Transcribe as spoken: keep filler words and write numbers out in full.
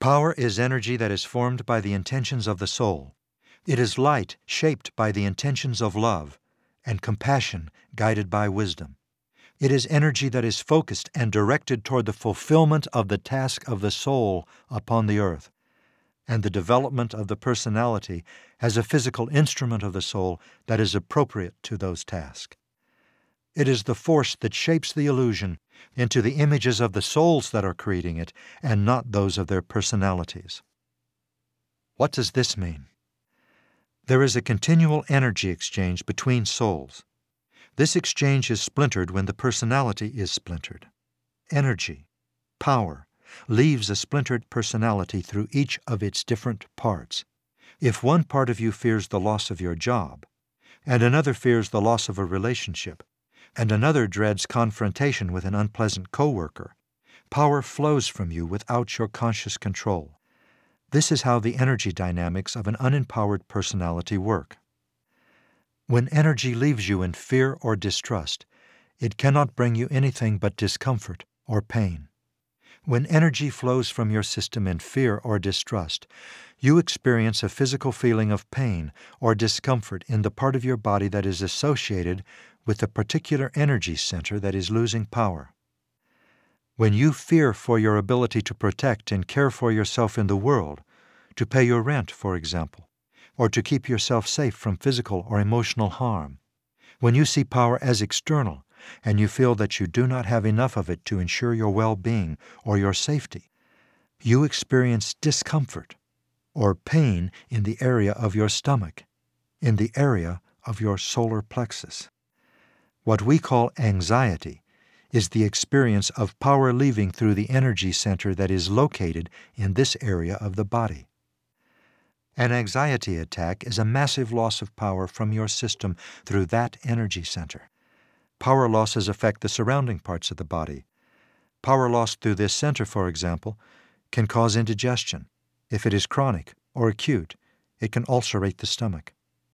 Power is energy that is formed by the intentions of the soul. It is light shaped by the intentions of love, and compassion guided by wisdom. It is energy that is focused and directed toward the fulfillment of the task of the soul upon the earth, and the development of the personality as a physical instrument of the soul that is appropriate to those tasks. It is the force that shapes the illusion into the images of the souls that are creating it, and not those of their personalities. What does this mean? There is a continual energy exchange between souls. This exchange is splintered when the personality is splintered. Energy, power, leaves a splintered personality through each of its different parts. If one part of you fears the loss of your job, and another fears the loss of a relationship, and another dreads confrontation with an unpleasant coworker, power flows from you without your conscious control. This is how the energy dynamics of an unempowered personality work. When energy leaves you in fear or distrust, it cannot bring you anything but discomfort or pain. When energy flows from your system in fear or distrust, you experience a physical feeling of pain or discomfort in the part of your body that is associated with the particular energy center that is losing power. When you fear for your ability to protect and care for yourself in the world, to pay your rent, for example, or to keep yourself safe from physical or emotional harm, when you see power as external and you feel that you do not have enough of it to ensure your well-being or your safety, you experience discomfort or pain in the area of your stomach, in the area of your solar plexus. What we call anxiety is the experience of power leaving through the energy center that is located in this area of the body. An anxiety attack is a massive loss of power from your system through that energy center. Power losses affect the surrounding parts of the body. Power loss through this center, for example, can cause indigestion. If it is chronic or acute, it can ulcerate the stomach.